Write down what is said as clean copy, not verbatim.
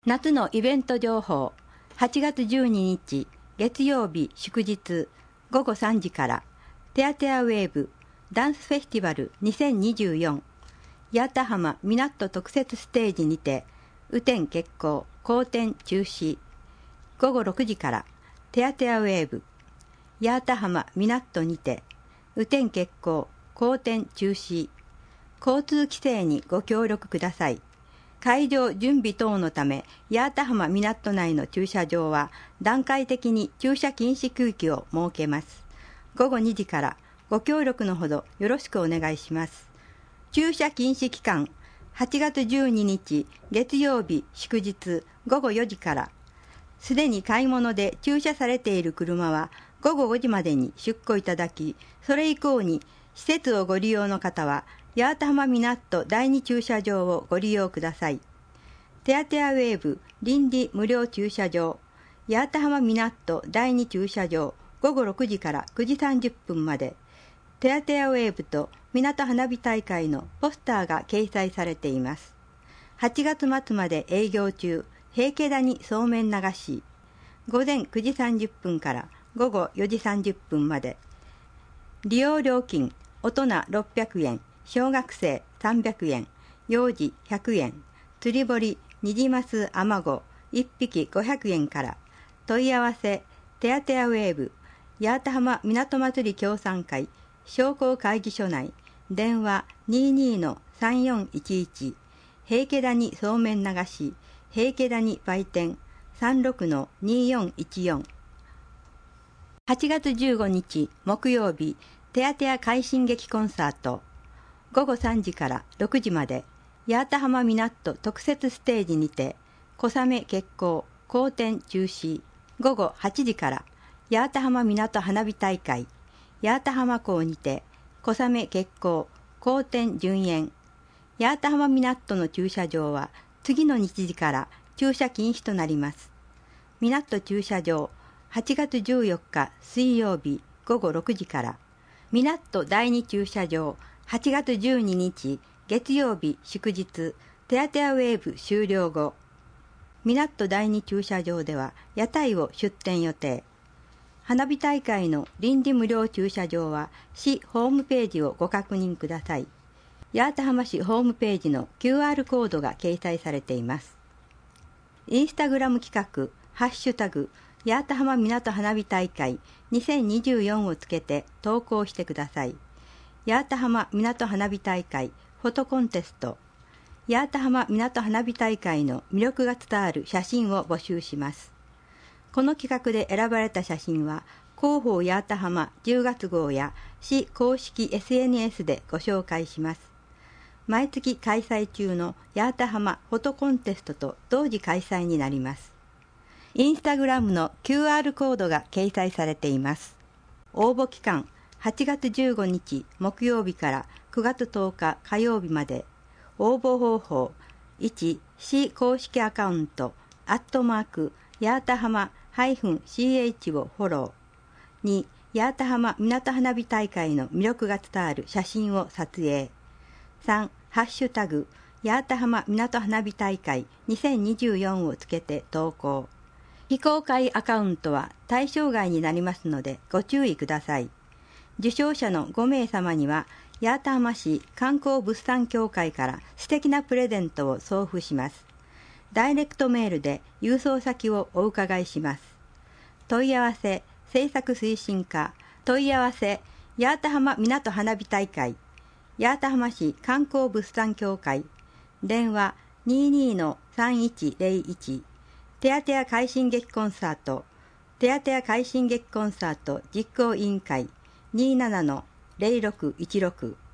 夏のイベント情報。8月12日月曜日祝日午後3時からテアテアウェーブダンスフェスティバル2024八幡浜みなっと特設ステージにて雨天決行後天中止。午後6時からテアテアウェーブ八幡浜みなっとにて雨天決行後天中止。交通規制にご協力ください。会場準備等のため八幡浜みなっと内の駐車場は段階的に駐車禁止区域を設けます。午後2時からご協力のほどよろしくお願いします。駐車禁止期間8月12日月曜日祝日午後4時から。すでに買い物で駐車されている車は午後5時までに出庫いただき、それ以降に施設をご利用の方は八幡浜みなっと第2駐車場をご利用ください。テアテアウェーブ臨時無料駐車場八幡浜みなっと第2駐車場午後6時から9時30分まで。テアテアウェーブと港花火大会のポスターが掲載されています。8月末まで営業中、平家谷そうめん流し。午前9時30分から午後4時30分まで。利用料金、大人600円、小学生300円、幼児100円、釣り堀、ニジマスアマゴ1匹500円から。問い合わせ、テアテアウェーブ、八幡浜港祭り協賛会、商工会議所内、電話 22-3411、平家谷そうめん流し、平家谷売店 36-2414。8月15日木曜日、テアテア快進撃コンサート。午後3時から6時まで、八幡浜みなっと特設ステージにて、小雨決行後天中止。午後8時から、八幡浜港花火大会、八幡浜港にて、小雨決行後天順延。八幡浜みなっとの駐車場は、次の日時から駐車禁止となります。みなっと駐車場、8月14日水曜日午後6時から、みなっと第2駐車場、8月12日月曜日祝日テアテアウェーブ終了後、みなっと第2駐車場では屋台を出店予定。花火大会の臨時無料駐車場は市ホームページをご確認ください。八幡浜市ホームページの QR コードが掲載されています。インスタグラム企画ハッシュタグ八幡浜港花火大会2024をつけて投稿してください。八幡浜港花火大会フォトコンテスト。八幡浜港花火大会の魅力が伝わる写真を募集します。この企画で選ばれた写真は広報八幡浜10月号や市公式 SNS でご紹介します。毎月開催中の八幡浜フォトコンテストと同時開催になります。インスタグラムの QR コードが掲載されています。応募期間8月15日木曜日から9月10日火曜日まで。応募方法1、市公式アカウント@八幡浜-CH をフォロー。2、八幡浜港花火大会の魅力が伝わる写真を撮影。3、ハッシュタグ八幡浜港花火大会2024をつけて投稿。非公開アカウントは対象外になりますのでご注意ください。受賞者の5名様には八幡浜市観光物産協会から素敵なプレゼントを送付します。ダイレクトメールで郵送先をお伺いします。問い合わせ制作推進課。問い合わせ八幡浜港花火大会八幡浜市観光物産協会。電話 22-3101。テアテア快進撃コンサート。テアテア快進撃コンサート実行委員会 27-0616。